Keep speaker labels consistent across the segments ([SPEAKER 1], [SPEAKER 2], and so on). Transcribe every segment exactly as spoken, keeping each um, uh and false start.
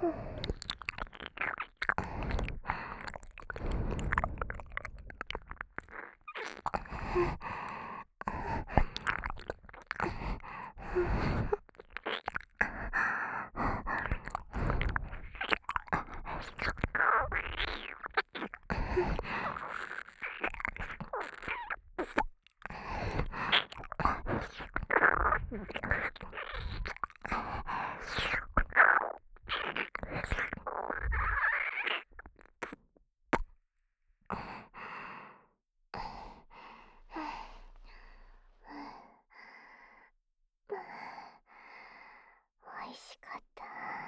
[SPEAKER 1] 美味しかった。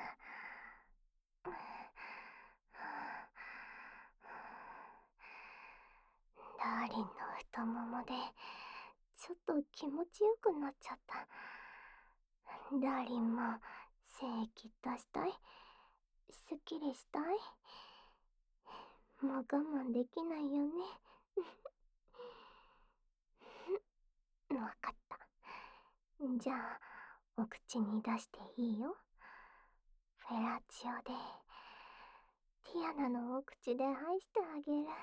[SPEAKER 1] ダーリンの太ももでちょっと気持ちよくなっちゃった。ダーリンも精液出したい、すっきりしたい。もう我慢できないよね。わかった。じゃあお口に出していいよ。フェラチオでティアナのお口で愛してあげる。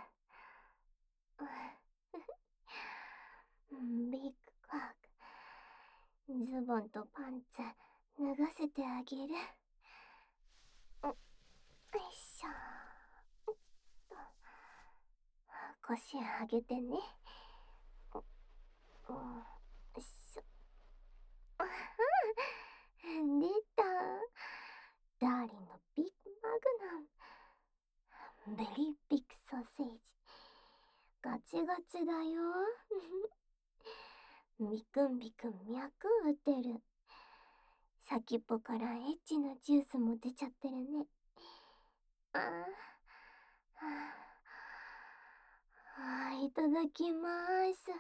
[SPEAKER 1] ビッグコーク、ズボンとパンツ脱がせてあげる。よいしょ。腰上げてね。よいしょ。出た。ダーリンのビッグマグナム。ベリービッグソーセージ。ガチガチだよ。ビクンビクン脈打てる。先っぽからエッチなジュースも出ちゃってるね。ああ、いただきまーす。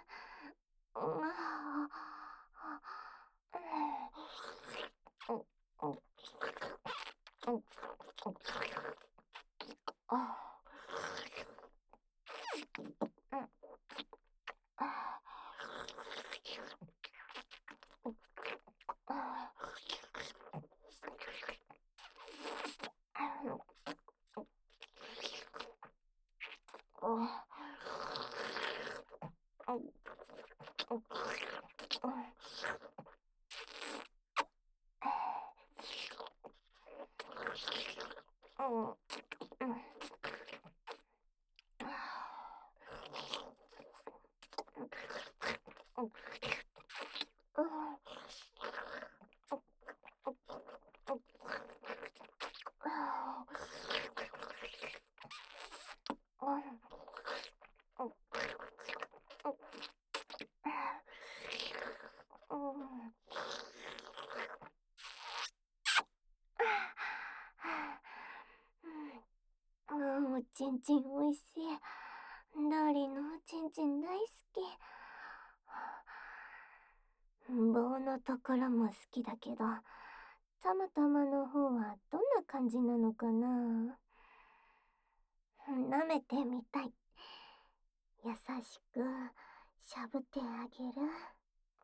[SPEAKER 1] おちんちんおいしい。ダーリンのおちんちん大好き。棒のところも好きだけど、たまたまの方はどんな感じなのかな。舐めてみたい。優しくしゃぶってあげる。うん。